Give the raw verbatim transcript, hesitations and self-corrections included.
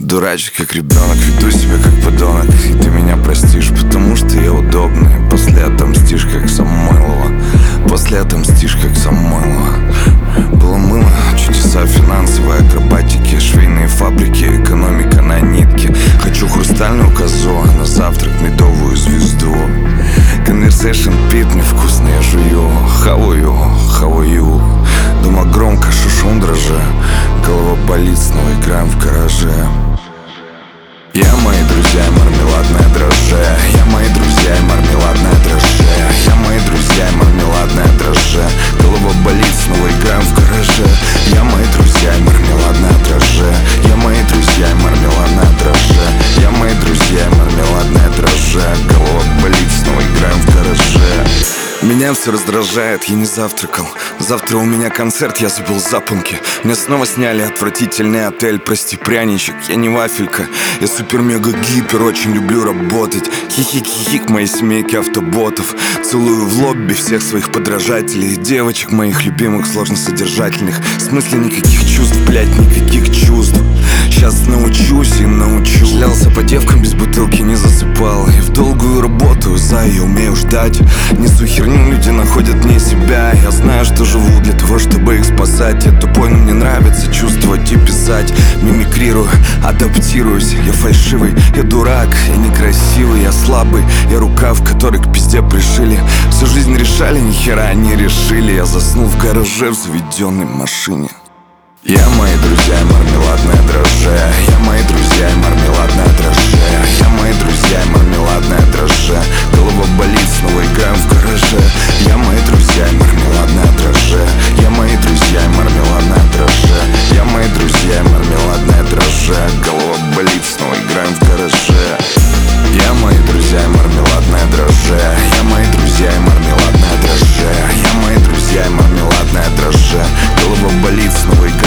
дурачусь, как ребенок, веду себя как подонок. И ты меня простишь, потому что я удобный. После отомстишь, как Самойлова. После отомстишь, как Самойлова. Было мыло, чудеса финансовой акробатики, швейные фабрики, экономика на нитке. Хочу хрустальную козу, а на завтрак медовую звезду. Conversation пит невкусно, я жую. How are you, how are you? Дома громко, шушун дрожа. Голова болит, снова играем в гараже. Я, мои друзья, мармеладное дрожже. Я, мои друзья, мармеладное дрожже. Я, мои друзья, мармеладное дрожже. Голова болит, снова играем в гараже. Я, мои друзья, мармеладное дрожже. Я, мои друзья, мармеладное дрожже. Я, мои друзья, мармеладное дрожже. Голова болит, снова играем в гараже. Меня все раздражает, я не завтракал. Завтра у меня концерт, я забыл запонки. Мне снова сняли отвратительный отель. Прости, пряничек, я не вафелька. Я супер-мега-гипер, очень люблю работать. Хихик-хихик моей семейки автоботов. Целую в лобби всех своих подражателей. Девочек моих любимых, сложносодержательных. В смысле никаких чувств, блять, никаких чувств. Сейчас научусь и научу. Шлялся по девкам, без бутылки не засыпал. И в долгую работаю, за я умею ждать. Несу херню, люди находят мне себя. Я знаю, что живу для того, чтобы их спасать. Я тупой, но мне нравится чувствовать и писать. Мимикрирую, адаптируюсь. Я фальшивый, я дурак, я некрасивый, я слабый. Я рука, в которой к пизде пришили. Всю жизнь решали, ни хера не решили. Я заснул в гараже в заведенной машине. Я, мои друзья, мармеладное дрожже. Я, мои друзья, мармеладное дрожже. Я, мои друзья, мармеладное дрожже. Голова болит, снова играем в гараже. Я, мои друзья, мармеладное дрожже. Я, мои друзья, мармеладное дрожже. Я, мои друзья, мармеладное дрожже. Голова болит, снова играем в гараже. Я, мои друзья, мармеладное дрожже. Я, мои друзья, мармеладное дрожже. Я, мои друзья, мармеладное дрожже. Голова болит, снова играем в гараже.